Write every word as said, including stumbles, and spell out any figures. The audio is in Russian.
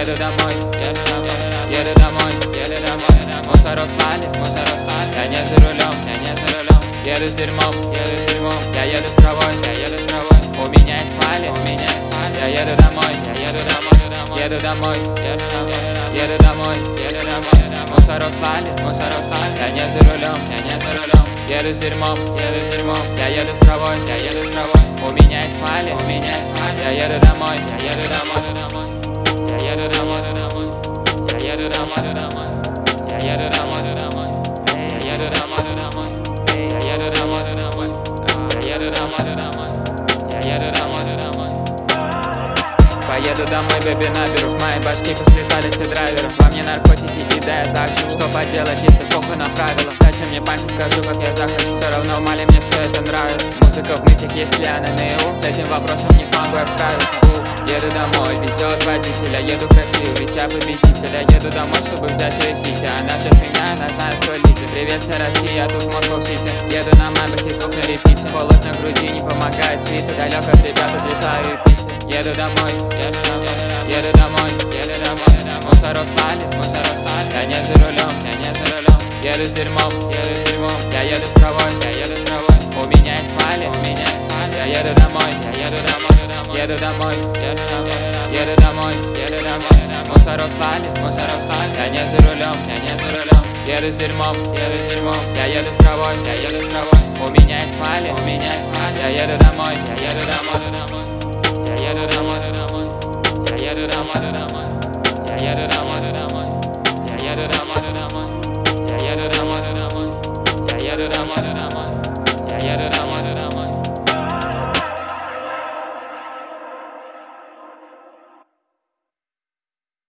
еду домой, еду домой, еду домой, еду домой. Мусор услали, мусор услали. Я не за рулем, я не за рулем. Еду с дерьмом, еду с дерьмом. Я еду с травой, я еду с травой. У меня есть мали, у меня есть мали. Я еду домой, я еду домой, еду домой, еду домой, еду домой, еду домой. Мусор услали, мусор услали. Я не за рулем, я не за рулем. Еду с дерьмом, еду с дерьмом. Я еду с травой, я еду с травой. У меня есть мали, у меня есть мали. Я еду домой, я еду домой, я еду домой, я еду домой, домой. Я еду домой, домой. Я еду домой, домой. Я еду домой, домой. Я еду домой, домой. Я еду домой, домой. Поеду домой, бэби, наберу. С моей башки послетали все драйверы. Во мне наркотики кидают акшн. Что поделать, если похуй на правила? Зачем мне панчи, скажу, как я захочу. Все равно в мале мне все это нравится. Музыка в мыслях, если она наяву. С этим вопросом не смогу я справиться. Еду домой, везет водителя. Еду красиво, ведь я победитель. Я еду домой, чтобы взять ее сиси. Она же меня, она знает, кто лидер. Привет, вся Россия, тут Москва-Сити. Еду на мапах и звук на репите. Холод на груди, не помогает свитер. Далеко от ребят отлетаю и писи. Еду домой, еду домой, еду домой, еду домой. Мусор услали, мусор услали. Я не за рулем, я не за рулем. Еду с дерьмом, еду с дерьмом. Я еду с травой, я еду с травой. У меня есть мали, у меня есть мали. Я еду домой, я еду домой, еду домой, еду домой, еду домой, еду домой. Мусор услали, мусор услали. Я не за рулем, я не за рулем. Еду с дерьмом, еду с дерьмом. Я еду с травой, я еду с травой. У меня есть мали, у меня есть мали. Я еду домой, я еду домой, домой. Я еду домой, домой.